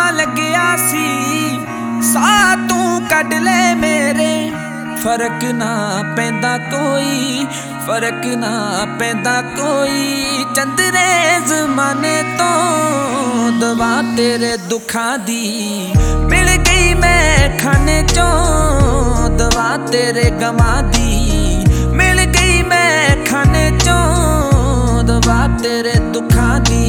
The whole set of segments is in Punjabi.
ਲੱਗਿਆ ਸੀ ਸਾਹ ਤੂੰ ਕੱਢ ਲੈ ਮੇਰੇ। ਫਰਕ ਨਾ ਪੈਂਦਾ ਕੋਈ, ਫਰਕ ਨਾ ਪੈਂਦਾ ਕੋਈ ਚੰਦਰੇ ਜ਼ਮਾਨੇ ਤੋਂ। ਦਵਾ ਤੇਰੇ ਦੁੱਖਾਂ ਦੀ ਮਿਲ ਗਈ ਮੈਂ ਖਾਨੇ ਚੋਂ। ਦਵਾ ਤੇਰੇ ਗਮਾਂ ਦੀ ਮਿਲ ਗਈ ਮੈਂ ਖਾਨੇ ਚੋਂ। ਦਵਾ ਤੇਰੇ ਦੁੱਖਾਂ ਦੀ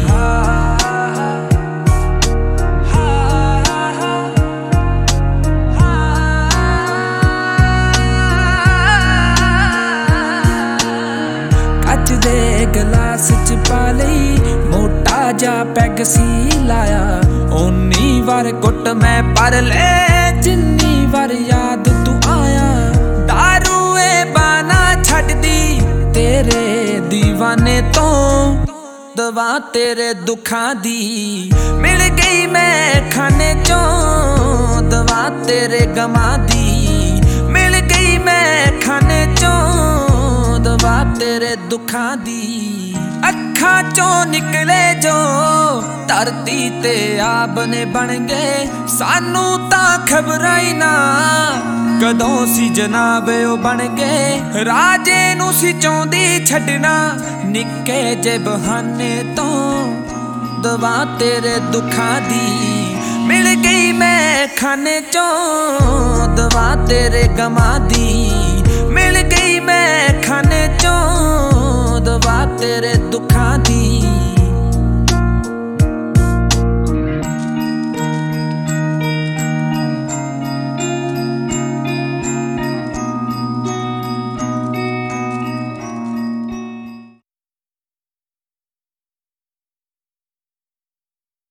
ਦੇ ਗਲਾਸ ਚ ਪਾ ਲਈ ਮੋਟਾ ਜਾ ਪੈਗ ਸੀ ਲਾਇਆ। ਓਨੀ ਵਾਰ ਘੁੱਟ ਮੈਂ ਭਰ ਲੈ ਜਿੰਨੀ ਵਾਰ ਯਾਦ ਤੂੰ ਆਇਆ। ਦਾਰੂ ਏ ਬਾਨਾ ਛੱਡਦੀ ਤੇਰੇ ਦੀਵਾਨੇ ਤੋਂ। ਦਵਾ ਤੇਰੇ ਦੁੱਖਾਂ ਦੀ ਮਿਲ ਗਈ ਮੈਂ ਖਾਨੇ ਚੋਂ। ਦਵਾ ਤੇਰੇ ਗਮਾਂ ਦੀ ਮਿਲ ਗਈ ਮੈਂ ਖਾਨੇ ਚੋਂ। ਦਵਾ ਤੇਰੇ ਦੁੱਖਾਂ ਦੀ ਅੱਖਾਂ ਚੋਂ ਨਿਕਲੇ ਜੋ ਧਰਤੀ ਤੇ ਆਬ ਨੇ ਬਣ ਗਏ। ਸਾਨੂੰ ਤਾਂ ਖਬਰਾਂ ਹੀ ਨਾ ਕਦੋਂ ਸੀ ਜਨਾਬ ਉਹ ਬਣ ਗਏ। ਰਾਜੇ ਨੂੰ ਸੀ ਚਾਹੁੰਦੀ ਛੱਡਣਾ ਨਿੱਕੇ ਜੇ ਬਹਾਨੇ ਤੋਂ। ਦਵਾ ਤੇਰੇ ਦੁੱਖਾਂ ਦੀ ਮਿਲ ਗਈ ਮੈਂ ਖਾਨੇ ਚੋਂ। ਦਵਾ ਤੇਰੇ ਗਮਾਂ ਦੀ ਮਿਲ ਗਈ ਮੈਂ ਖਾਨੇ ਚੋਂ। ਦਵਾ ਤੇਰੇ ਦੁੱਖਾਂ ਦੀ